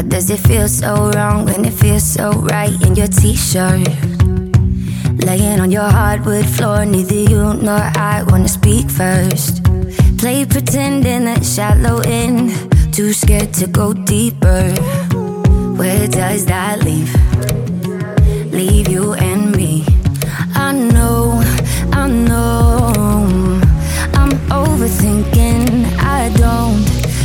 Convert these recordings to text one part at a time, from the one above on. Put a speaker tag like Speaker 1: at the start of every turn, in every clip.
Speaker 1: How does it feel so wrong when it feels so right in your t-shirt? Laying on your hardwood floor, neither you nor I wanna speak first. Play pretending that shallow end, too scared to go deeper. Where does that leave? Leave you and me. I know I'm overthinking. I don't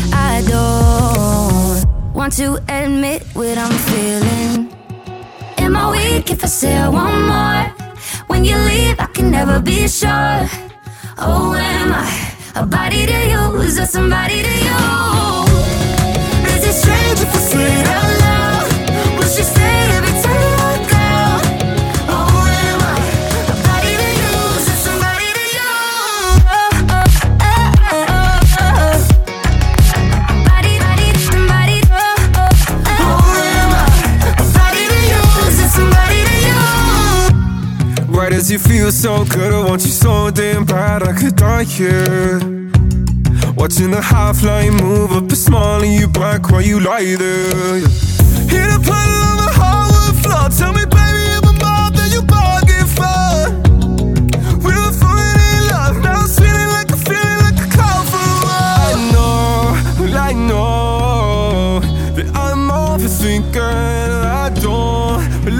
Speaker 1: want to admit what I'm feeling. Am I weak if I say I want more? When you leave, I can never be sure. Oh, am I a body to use or somebody to you? Is it strange if I say it out loud? Will she stay every time I go? Oh, am I a body to use or somebody to you? Somebody. Oh, am I a body to use or somebody to you?
Speaker 2: Why does it feel so good? I want you so damn bad I could die here. Watching the half-line move up a smile and you back while you lie there. Hit a puddle on the hardwood floor. Tell me, baby, if I'm more than you bargained for. We were falling in love, now it's feeling like a cloud for a while. I know that I'm overthinking. I don't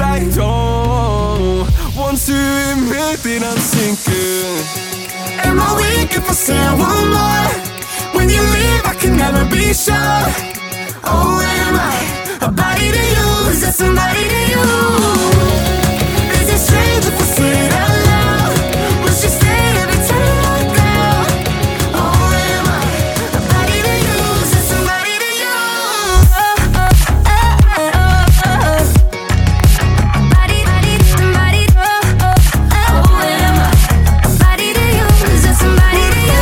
Speaker 2: want to admit that I'm sinking.
Speaker 1: Am I weak if I say I want more? When you leave, I can never be sure. Oh, am I a body to use or somebody to you? Is it strange if I say it out loud? Will she stay every time I go? Oh, am I a body to use or somebody to you? Somebody. Oh, am I a body to use or somebody to you?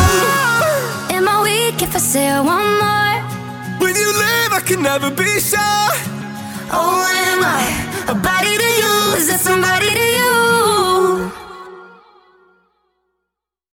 Speaker 2: If I say I want more,
Speaker 1: When you leave, I can never be sure.